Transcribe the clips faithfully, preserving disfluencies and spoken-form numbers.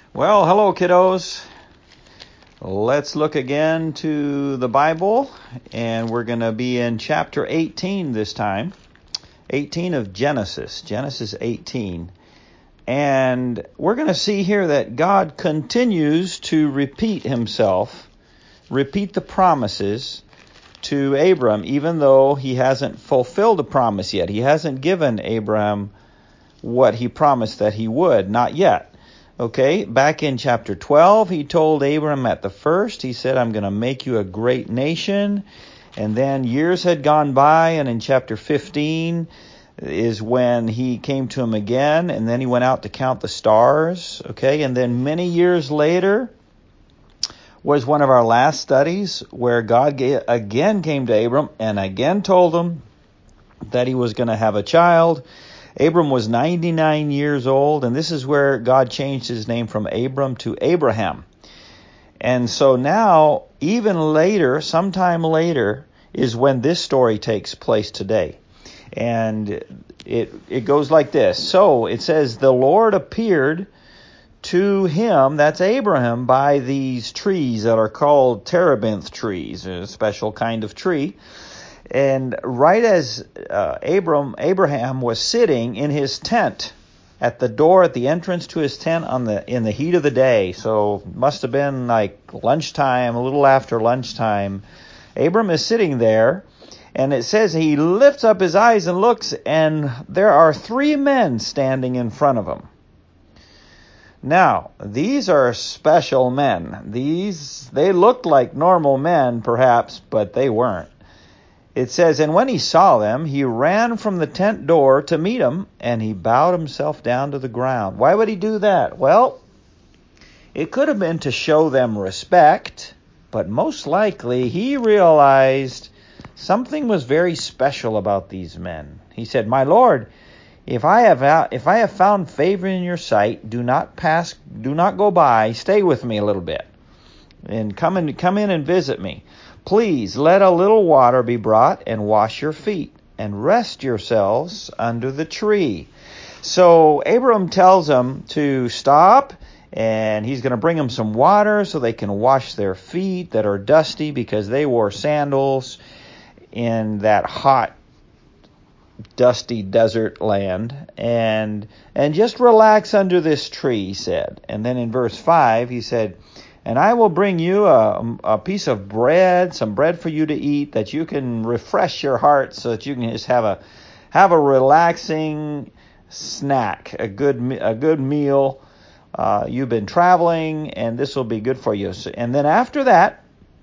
Well, hello, kiddos. Let's look again to the Bible, and we're going to be in chapter eighteen this time. eighteen of Genesis, Genesis eighteen. And we're going to see here that God continues to repeat himself, repeat the promises to Abram, even though he hasn't fulfilled the promise yet. He hasn't given Abram what he promised that he would, not yet. Okay, back in chapter twelve, he told Abram at the first, he said, I'm going to make you a great nation. And then years had gone by, and in chapter fifteen is when he came to him again, and then he went out to count the stars. Okay, and then many years later was one of our last studies where God again came to Abram and again told him that he was going to have a child. Abram was ninety-nine years old, and this is where God changed his name from Abram to Abraham. And so now, even later, sometime later, is when this story takes place today. And it it goes like this. So it says, the Lord appeared to him, that's Abraham, by these trees that are called terebinth trees, a special kind of tree. And right as uh, Abram, Abraham was sitting in his tent at the door at the entrance to his tent on the in the heat of the day, so must have been like lunchtime, a little after lunchtime, Abram is sitting there, and it says he lifts up his eyes and looks, and there are three men standing in front of him. Now, these are special men. These, they looked like normal men, perhaps, but they weren't. It says, and when he saw them, he ran from the tent door to meet them, and he bowed himself down to the ground. Why would he do that? Well, it could have been to show them respect, but most likely he realized something was very special about these men. He said, my Lord, if I have if I have found favor in your sight, do not pass, do not go by, stay with me a little bit, and come in, come in and visit me. Please let a little water be brought and wash your feet and rest yourselves under the tree. So Abram tells them to stop, and he's going to bring them some water so they can wash their feet that are dusty because they wore sandals in that hot, dusty desert land, and and just relax under this tree, he said. And then in verse five, he said, and I will bring you a, a piece of bread, some bread for you to eat, that you can refresh your heart so that you can just have a have a relaxing snack, a good a good meal. Uh, you've been traveling, and this will be good for you. So, and then after that,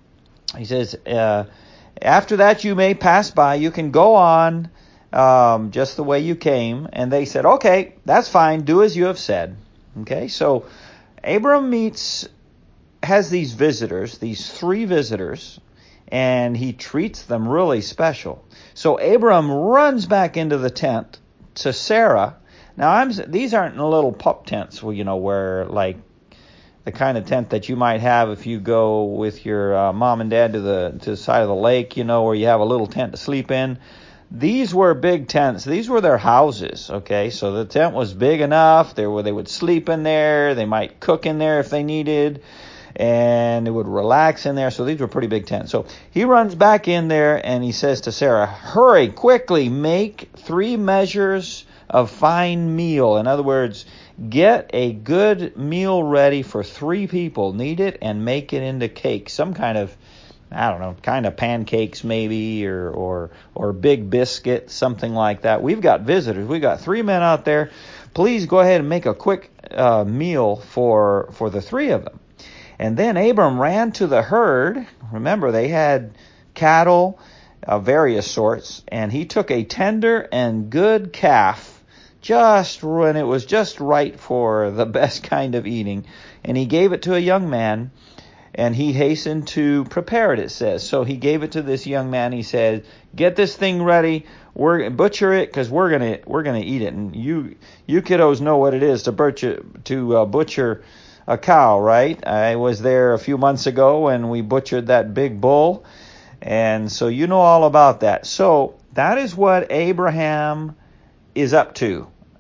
he says, uh, after that you may pass by. You can go on um, just the way you came. And they said, okay, that's fine. Do as you have said. Okay, so Abram meets. has these visitors, these three visitors, and he treats them really special. So Abram runs back into the tent to Sarah. Now, I'm these aren't little pup tents, you know, where like the kind of tent that you might have if you go with your uh, mom and dad to the to the side of the lake, you know, where you have a little tent to sleep in. These were big tents. These were their houses, okay? So the tent was big enough. There where they would sleep in there. They might cook in there if they needed. And it would relax in there. So these were pretty big tents. So he runs back in there and he says to Sarah, hurry, quickly, make three measures of fine meal. In other words, get a good meal ready for three people. Knead it and make it into cake. Some kind of, I don't know, kind of pancakes maybe, or or or big biscuit, something like that. We've got visitors. We've got three men out there. Please go ahead and make a quick uh, meal for for the three of them. And then Abram ran to the herd. Remember, they had cattle of various sorts. And he took a tender and good calf, just when it was just right for the best kind of eating. And he gave it to a young man. And he hastened to prepare it, it says. So he gave it to this young man. He said, get this thing ready. We're butcher it because we're gonna we're gonna eat it. And you you kiddos know what it is to butcher to uh, butcher a cow, right? I was there a few months ago when we butchered that big bull, and so you know all about that. So that is what Abraham is up to.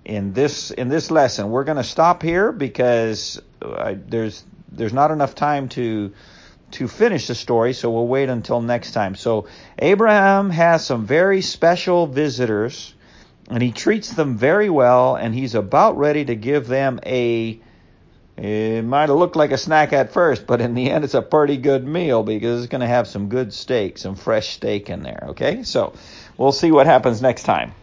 in this in this lesson. We're going to stop here because uh, there's there's not enough time to to finish the story, so we'll wait until next time. So Abraham has some very special visitors, and he treats them very well, and he's about ready to give them a, it might have looked like a snack at first, but in the end it's a pretty good meal because it's going to have some good steak, some fresh steak in there, okay? So we'll see what happens next time.